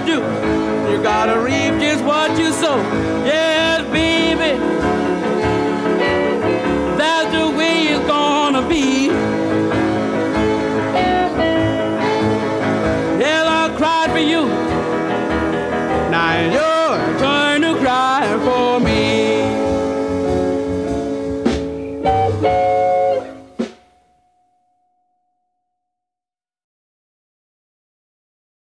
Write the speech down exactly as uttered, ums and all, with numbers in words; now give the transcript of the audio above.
do. You gotta reap just what you sow. Yes, baby, that's the way it's gonna be. Yes, I cried for you. Now you